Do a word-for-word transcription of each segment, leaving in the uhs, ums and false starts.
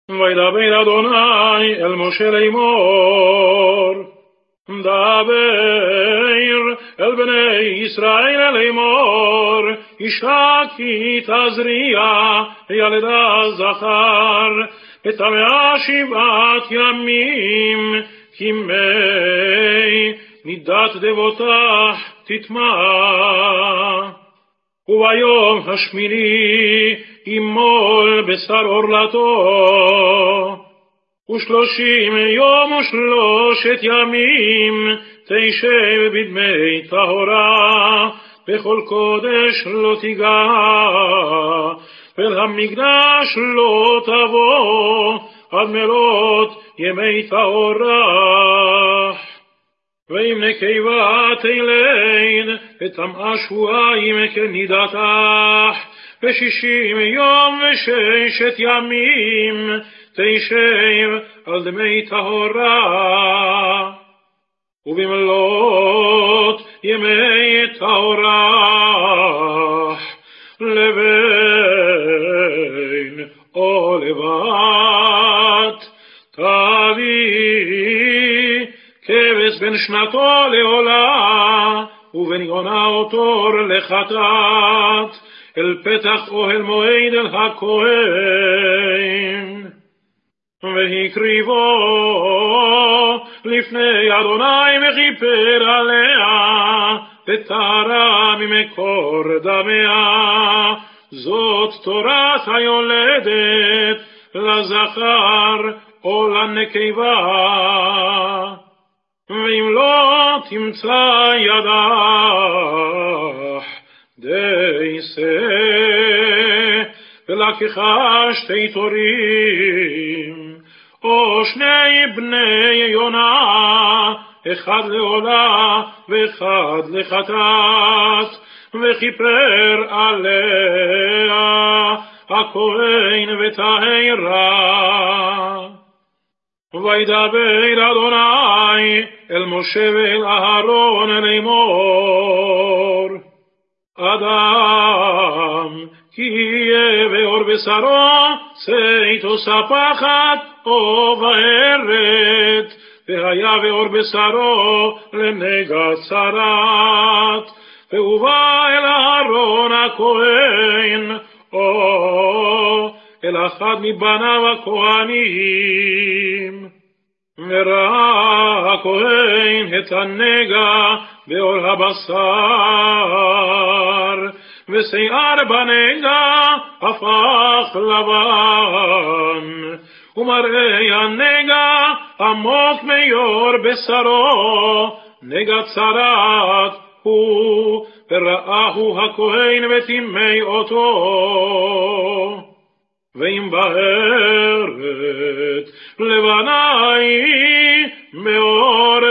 וידבר אדוני אל משה לאמור, דבר אל בני ישראל לאמור, אישה כי תזריע ילדה זכר, ותמיה שבעת ימים, כי מי נידת דבותך תטמע. וביום השמיני ימול בשר עורלתו, ושלושים יום ושלושת ימים תשב בדמי טהרה, בכל קודש לא תיגע, ואל המקדש לא תבוא עד מלאת ימי טהרה. ואם נקבה תלד ותמאה שבועיים כנידתך, ושישים יום וששת ימים תשב על דמי טהרה. ובמלאת ימי טהרה לבן או לבת תביא כבש בן שנתו לעולה, ובן יונה אותו לחטאת, אל פתח אוהל מועד אל הכהן. והקריבו לפני אדוני וכיפר עליה, וטהרה ממקור דמיה. זאת תורת היולדת לזכר או לנקבה. ואם לא תמצא ידך דייסה, ולקחה שתי תורים, או שני בני יונה, אחד לעולה ואחד לחטאת, וכיפר עליה הכהן וטהרה. וידבר אדוני אל משה ואל אהרון לאמור, אדם כי יהיה בעור בשרו צית או ספחת או בהרת, והיה בעור בשרו לנגע צרת, והובא אל אהרון הכהן או אל אחד מבניו הכהנים. וראה הכהן את הנגע בעור הבשר, ושיער בנגע הפך לבן, ומראה הנגע עמוק מיור בשרו, נגע צרת הוא, וראהו הכהן וטימא אותו. ואם בהרת לבנה היא מאור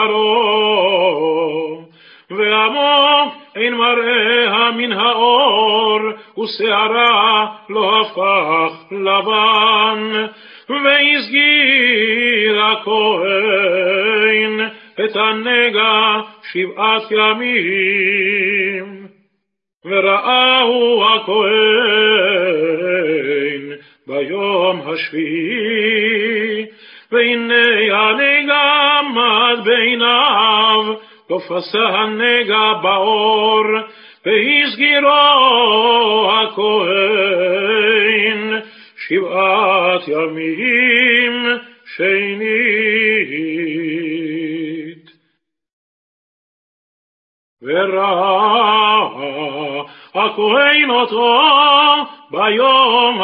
בשרו, ועמוק אין מראה מן האור, ושערה לא הפך לבן. והסגיר הכהן את הנגע שבעת ימים, וראהו הכהן ביום השביעי, והנה הנגע עמד בעיניו, לא פסה הנגע בעור, והסגירו הכהן שבעת ימים שנית. וראה הכהן אותו ביום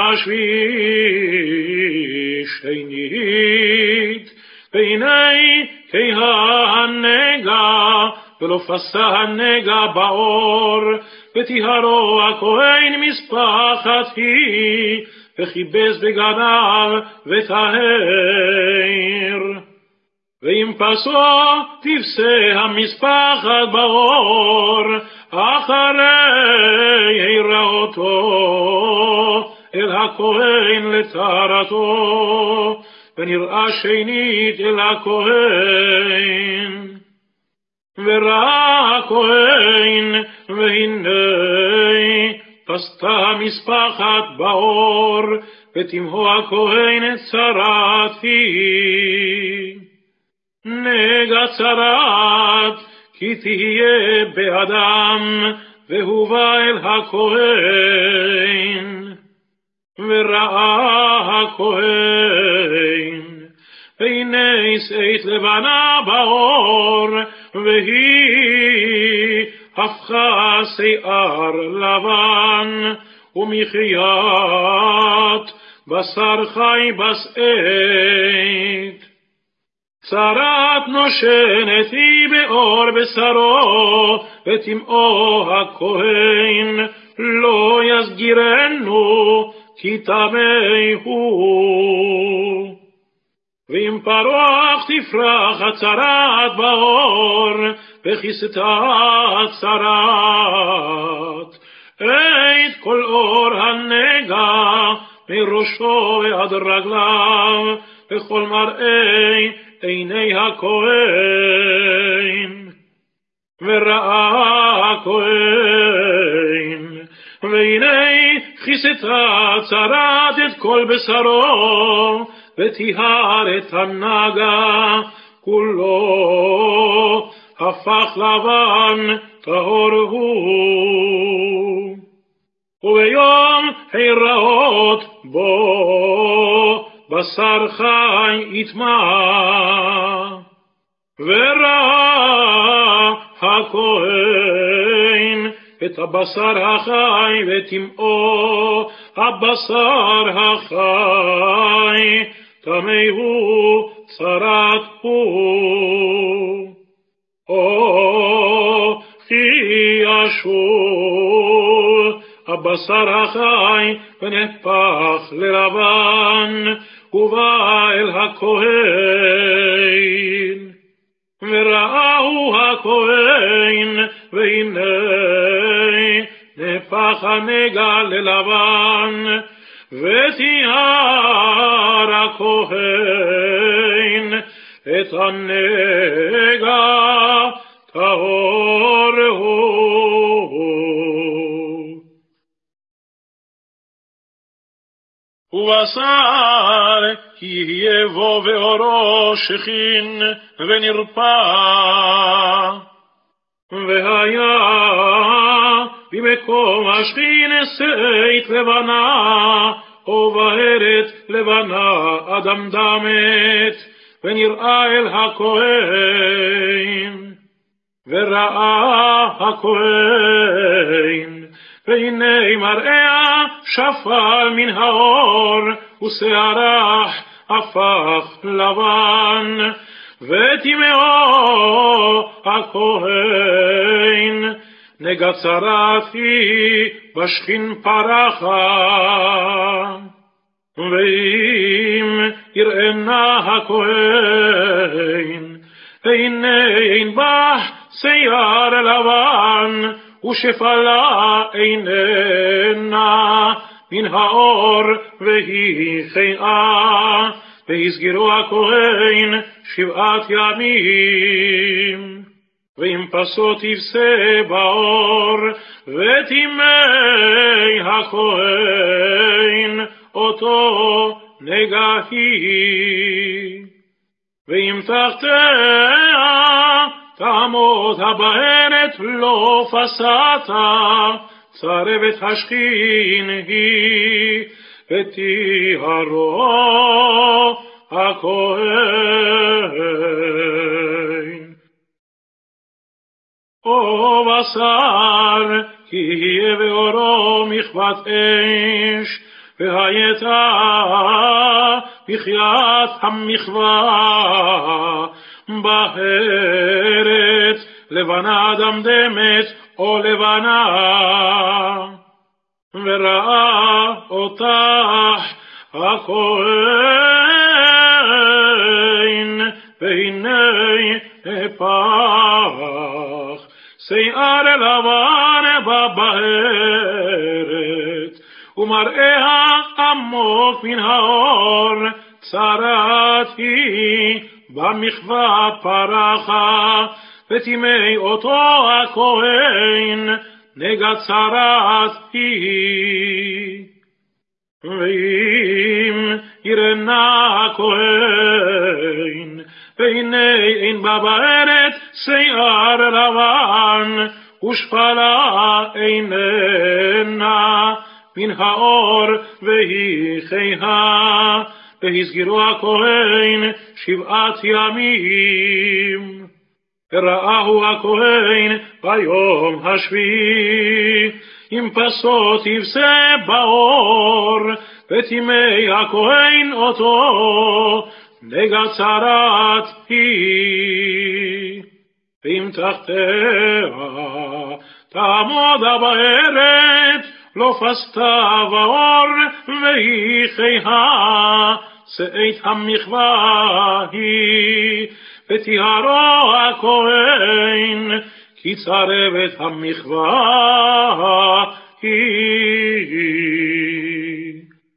השביעי שנית, והנה כהה הנגע, ולא פסה הנגע בעור, וטיהרו הכהן משפחת היא, וכיבס בגדיו וטהר. ואם פסו תפסה המשפחת בעור, אחרי העירה אותו אל הכהן לטהרתו, ונראה שנית אל הכהן. וראה הכהן, והנה פסתה משפחת באור, ותמהו הכהן צרת היא. נגע צרת, כי תהיה באדם, והובא אל הכהן. וראה הכהן, והנה שאת לבנה באור, והיא הפכה שיער לבן, ומחיית בשר חי בשאת. צרת נושנת היא באור בשרו, ותמאו הכהן לא יסגירנו, כי טמא הוא. ואם פרוח תפרח הצרת באור, וכיסתה צרת, את כל אור הנגע מראשו עד רגליו, וכל מראה עיני הכהן. וראה הכהן, והנה כיסתה צרת את כל בשרו, וטיהר את הנגע כולו, הפך לבן טהור הוא. וביום הראות בו בשר חי יטמע. וראה הכהן את הבשר החי, וטמאו הבשר החי, טמא הוא, צרת הוא. או כי ישוב הבשר החי ונהפך ללבן, ובא אל הכהן. וראהו הכהן, והנה נהפך הנגע ללבן, וטיהר הכהן את הנגע טהור הוא. ובשר יהיה בו ואורו שכין ונרפא. והיה במקום השכין שאת לבנה, ובארץ לבנה אדמדמת, ונראה אל הכהן. וראה הכהן, והנה מראה שפל מן האור, ושערך הפך לבן, וטמאו הכהן, נגע צרת היא בשכין פרחה. ואם יראנה הכהן, והנה אין בה שיער לבן, ושפלה איננה מן האור, והיא חיה, והסגירו הכהן שבעת ימים. ואם פסו תפסה באור, וטימא הכהן אותו נגע היא. ואם תחתיה תעמוד הבארת לא פסתה, צרבת השכין היא, וטיהרו הכהן. או בשר כי יהיה באורו מכבת אש, והייתה בחיית המחווה בארץ, לבנה דמדמת או לבנה. וראה אותך הכהן, והנה הפך שיער לבן בבארת, ומראה עמוק מן האור, צרת היא במחווה פרחה. וטימא אותו הכהן, נגצרת היא. ואם ירנה הכהן, והנה אין בה בארץ שיער לבן, ושפלה איננה מן האור והיא חיה, והסגירו הכהן שבעת ימים. וראהו הכהן ביום השביעי, עם פסות יבשה באור, וטימא הכהן אותו, נגצרת היא. ואם תחתיה תעמוד בארץ, לא פסתה באור והיא חיה, שאת המחווה היא, ותיארו הכהן, כי צרבת המחווה היא.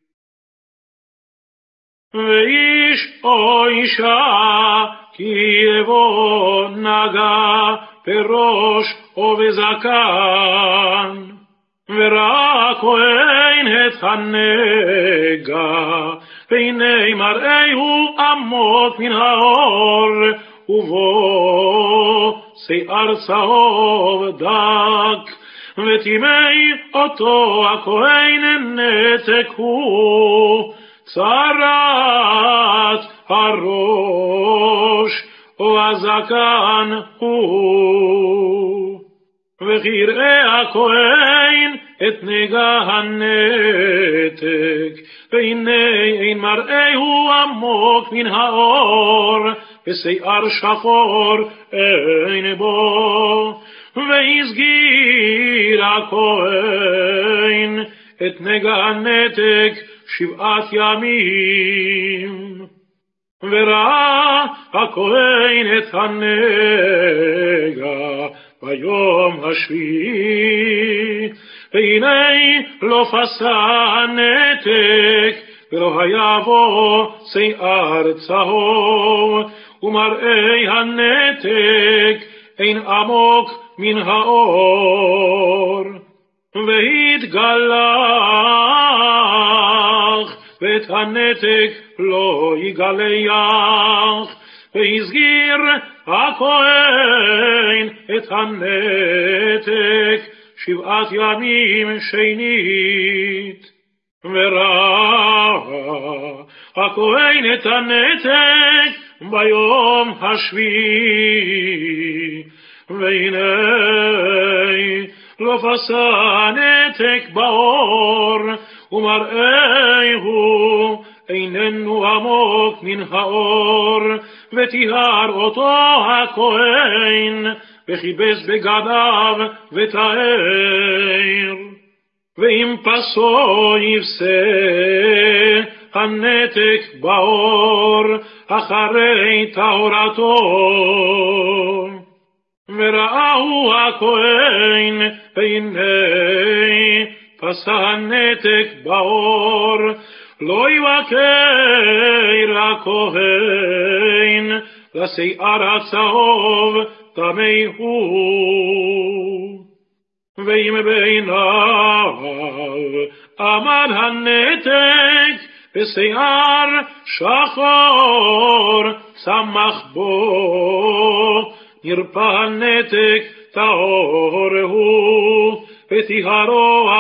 ואיש או אישה, כי יבוא נגע בראש או בזקן, וראה הכהן את הנגע, והנה מראהו עמוק מן האור, ובו שיער צהוב דק, וטימא אותו הכהן נתק הוא, צרת הראש או הזקן הוא. וכי יראה הכהן את נגע הנתק, והנה אין מראהו עמוק מן האור, ושיער שחור אין בו. והסגיר הכהן את נגע הנתק שבעת ימים. וראה הכהן את הנגע ביום השביעי, והנה לא פסה הנתק, ולא היה בו שיער צהוב, ומראי הנתק אין עמוק מן האור. והתגלח, ואת הנתק לא יגלח, והסגיר הכהן את הנתק שבעת ימים שנית. וראה הכהן את הנתק ביום השביעי, והנה לא פסה הנתק באור, ומראהו איננו עמוק מן האור. וטיהר אותו הכהן, וכיבס בגדיו ותאר. ואם פסו יבשה הנתק באור, אחרי טהרתו. וראהו הכהן, והנה פסה הנתק באור, לא יבקר הכהן, לשיער הצהוב טמא הוא. ואם בעיניו עמד הנתק, ושיער שחור צמח בו, נרפא הנתק טהור הוא, וטיהרו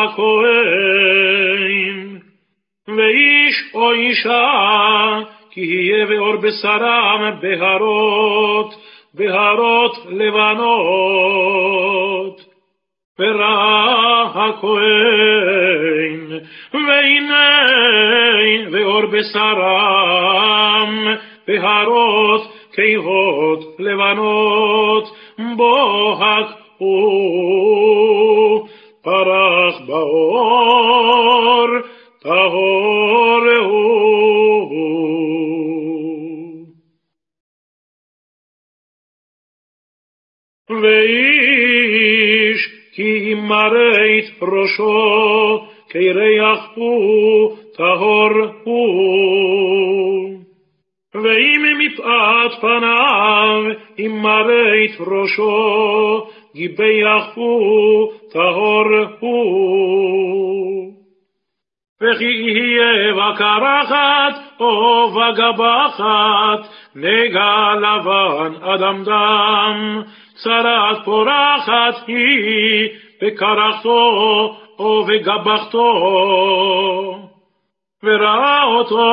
הכהן. ואיש או אישה, כי יהיה באור בשרם בהרות, בהרות לבנות. וראה הכהן, והנה באור בשרם בהרות כהות לבנות, בוהק הוא פרח באור, טהור הוא. ואיש כי מראת ראשו, כירח הוא טהור הוא. ואם מפאת פניו, אם מראת ראשו, גיבח הוא, טהור הוא. וכי יהיה בקרחת או בגבחת, נגע לבן אדם דם, צרת פורחת היא בקרחתו או בגבחתו. וראה אותו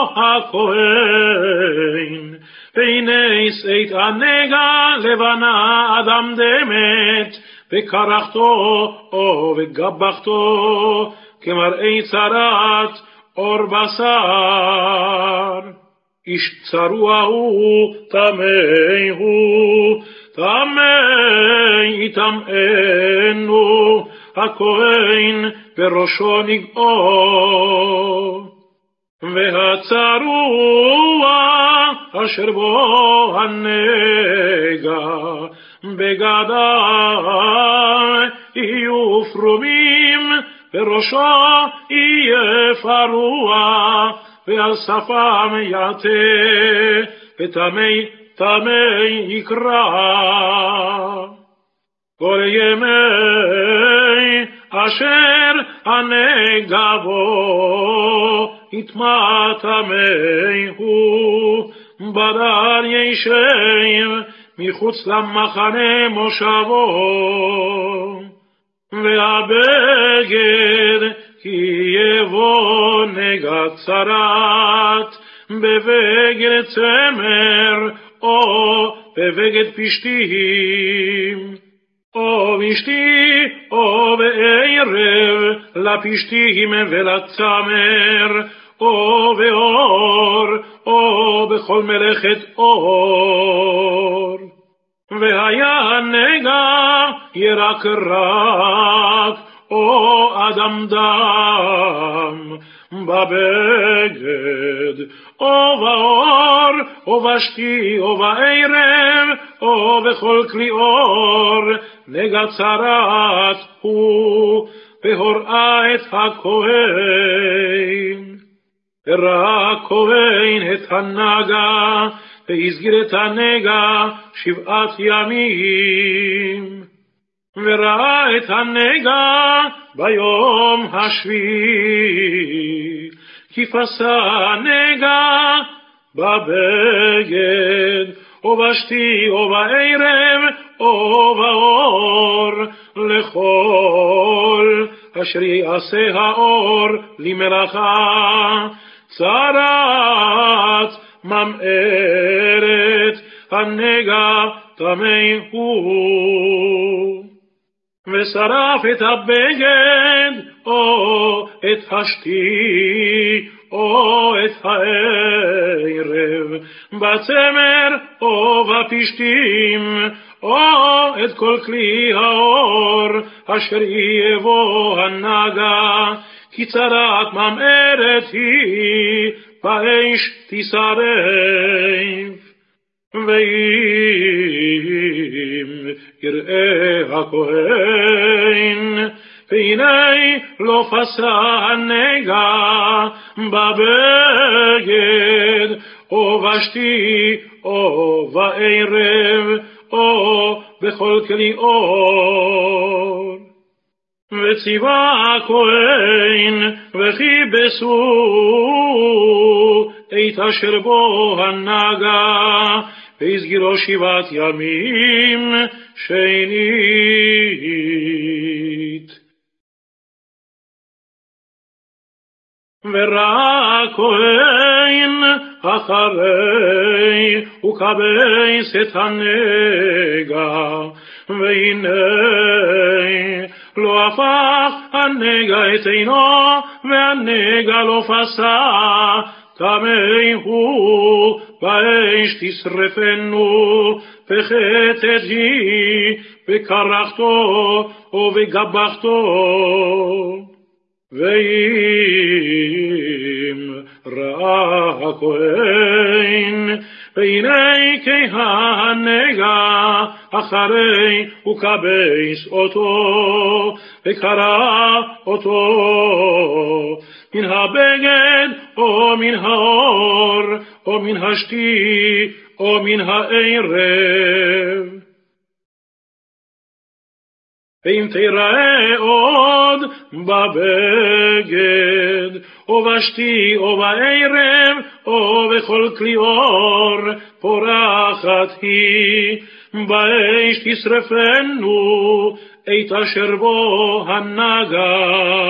הכהן, והנה שאת הנגע לבנה אדם דמת, בקרחתו או בגבחתו, כמראה צרת אור בשר. איש צרוע הוא, טמא הוא, טמא יטמאנו, הכהן בראשו נגעו. והצרוע אשר בו הנגע, בגדיו יהיו פרומים, בראשו יהיה פרוע, ועל שפם יעטה, וטמא טמא יקרא. כל ימי אשר הנגע בו, יטמא טמא הוא, בדר ישב מחוץ למחנה מושבו. והבגד כי יבוא נגע צרת, בבגד צמר או בבגד פשתים, או פשתי או בערב לפשתים ולצמר, או באור או בכל מלאכת אור. והיה הנגע ירק רק או אדם דם, בבגד או באור או בשתי או בערב או בכל כלי אור, נגע צרת הוא, והוראה את הכהן. וראה הכהן את הנגע, והסגיר את הנגע שבעת ימים. וראה את הנגע ביום השביעי, כי פסע הנגע בבגד, או בשתי או בערב או באור, לכל אשר יעשה האור למלאכה. צרת ממארת, הנגע טמא הוא. ושרף את הבגד או את השתי או את הערב, בצמר או בפשתים, או את כל כלי האור אשר יבוא הנגע, כי צרת ממארת היא, באש תשרף. ואם יראה הכהן, והנה לא פסע הנגע בבגד, או בשתי או בערב, או בכל כלי אור. וציווה הכהן וכיבסו את אשר בו הנגע, והסגירו שבעת ימים שנית. וראה הכהן אחרי וכבס את הנגע, והנה לא הפך הנגע את עינו, והנגע לא פסע, טמא הוא, באש תשרפנו, וחטאת היא בקרחתו ובגבחתו. ואם ראה הכהן, והנה כי הנגע אחרי וכבס אותו, וקרא אותו מן הבגד או מן האור או מן השתי או מן הערב. ואם תראה עוד בבגד, או בשתי או בערב, או בכל כלי אור, פורחת היא, באש תשרפנו, את אשר בו הנגע.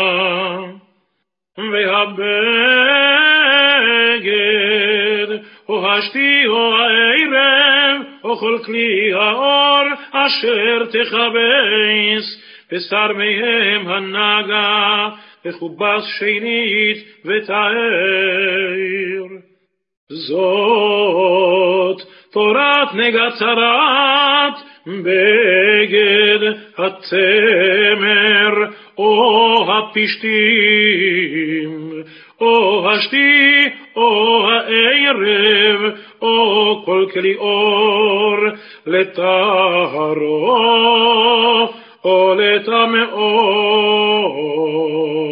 והבגד, או השתי או הערב, או כל כלי האור, אשר תכבס, בשר מהם הנגע, וכובס שנית ותאר. זאת תורת נגע צרת, בגד התמר, או הפשתים, או השתי, או הערב, או כל כלי אור, לטהרו, או לטמאו.